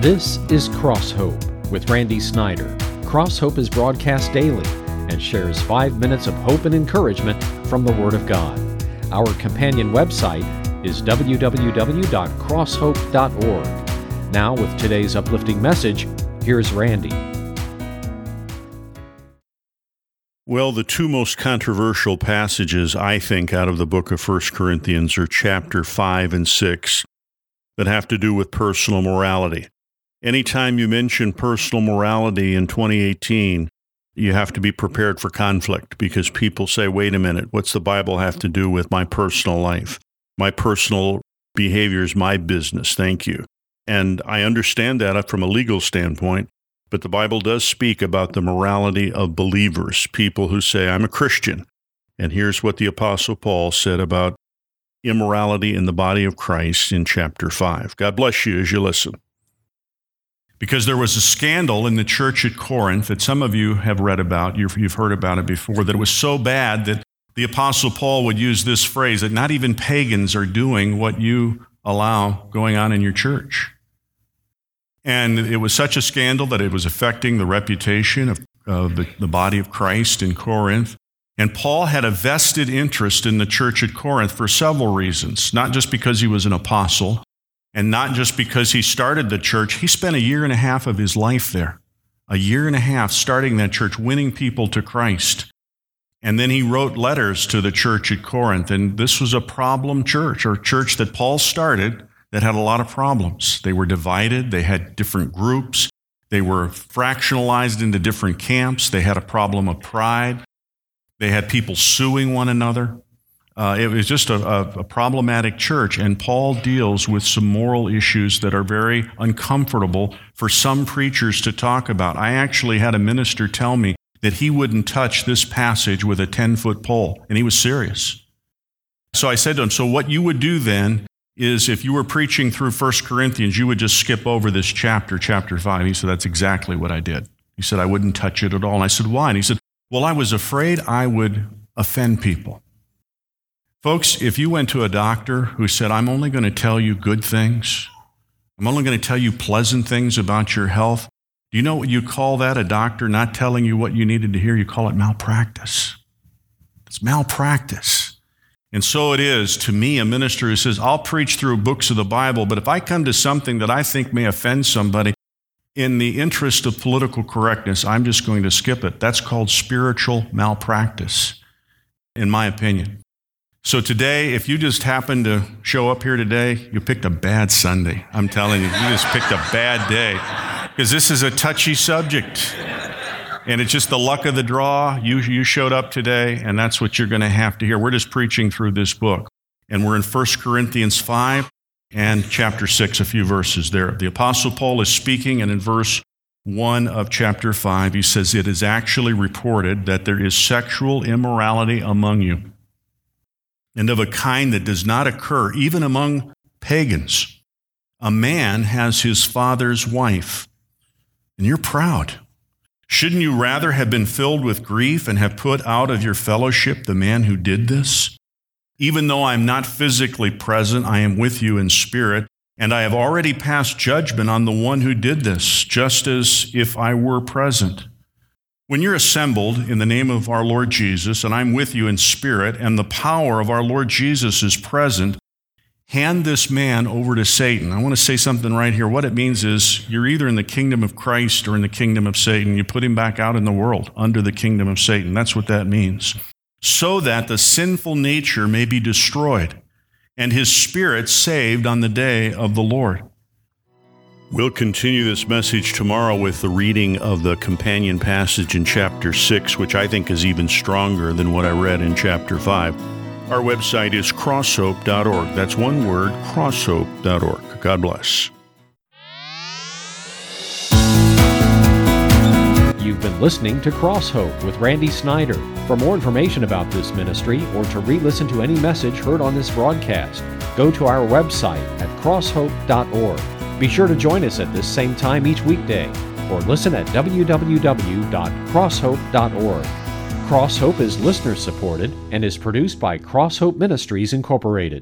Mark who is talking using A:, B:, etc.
A: This is Cross Hope with Randy Snyder. Cross Hope is broadcast daily and shares 5 minutes of hope and encouragement from the Word of God. Our companion website is www.crosshope.org. Now, with today's uplifting message, here's Randy.
B: Well, the two most controversial passages, I think, out of the book of 1 Corinthians are chapter 5 and 6 that have to do with personal morality. Anytime you mention personal morality in 2018, you have to be prepared for conflict because people say, wait a minute, what's the Bible have to do with my personal life? My personal behavior is my business, thank you. And I understand that from a legal standpoint, but the Bible does speak about the morality of believers, people who say, I'm a Christian. And here's what the Apostle Paul said about immorality in the body of Christ in chapter 5. God bless you as you listen. Because there was a scandal in the church at Corinth that some of you have read about, you've heard about it before, that it was so bad that the Apostle Paul would use this phrase, that not even pagans are doing what you allow going on in your church. And it was such a scandal that it was affecting the reputation of the body of Christ in Corinth. And Paul had a vested interest in the church at Corinth for several reasons, not just because he was an apostle, and not just because he started the church. He spent 1.5 years of his life there, 1.5 years starting that church, winning people to Christ. And then he wrote letters to the church at Corinth. And this was a problem church, or a church that Paul started that had a lot of problems. They were divided. They had different groups. They were fractionalized into different camps. They had a problem of pride. They had people suing one another. It was just a problematic church, and Paul deals with some moral issues that are very uncomfortable for some preachers to talk about. I actually had a minister tell me that he wouldn't touch this passage with a 10-foot pole, and he was serious. So I said to him, so what you would do then is if you were preaching through 1 Corinthians, you would just skip over this chapter 5. He said, that's exactly what I did. He said, I wouldn't touch it at all. And I said, why? And he said, well, I was afraid I would offend people. Folks, if you went to a doctor who said, I'm only going to tell you good things, I'm only going to tell you pleasant things about your health, do you know what you call that, a doctor not telling you what you needed to hear? You call it malpractice. It's malpractice. And so it is to me, a minister who says, I'll preach through books of the Bible, but if I come to something that I think may offend somebody, in the interest of political correctness, I'm just going to skip it. That's called spiritual malpractice, in my opinion. So today, if you just happen to show up here today, you picked a bad Sunday. I'm telling you, you just picked a bad day. Because this is a touchy subject. And it's just the luck of the draw. You showed up today, and that's what you're going to have to hear. We're just preaching through this book. And we're in 1 Corinthians 5 and chapter 6, a few verses there. The Apostle Paul is speaking, and in verse 1 of chapter 5, he says, it is actually reported that there is sexual immorality among you, and of a kind that does not occur even among pagans. A man has his father's wife, and you're proud. Shouldn't you rather have been filled with grief and have put out of your fellowship the man who did this? Even though I am not physically present, I am with you in spirit, and I have already passed judgment on the one who did this, just as if I were present. When you're assembled in the name of our Lord Jesus, and I'm with you in spirit, and the power of our Lord Jesus is present, hand this man over to Satan. I want to say something right here. What it means is you're either in the kingdom of Christ or in the kingdom of Satan. You put him back out in the world under the kingdom of Satan. That's what that means. So that the sinful nature may be destroyed, and his spirit saved on the day of the Lord. We'll continue this message tomorrow with the reading of the companion passage in chapter 6, which I think is even stronger than what I read in chapter 5. Our website is crosshope.org. That's one word, crosshope.org. God bless.
A: You've been listening to Cross Hope with Randy Snyder. For more information about this ministry or to re-listen to any message heard on this broadcast, go to our website at crosshope.org. Be sure to join us at this same time each weekday, or listen at www.crosshope.org. Cross Hope is listener-supported and is produced by Cross Hope Ministries, Incorporated.